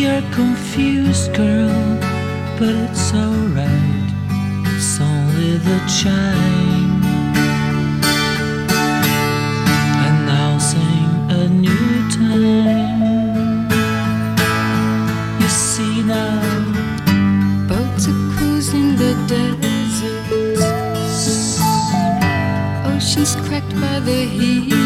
you're confused, girl, but it's alright. It's only the chime. And I'll sing a new time. You see now, boats are cruising the desert, oceans cracked by the heat.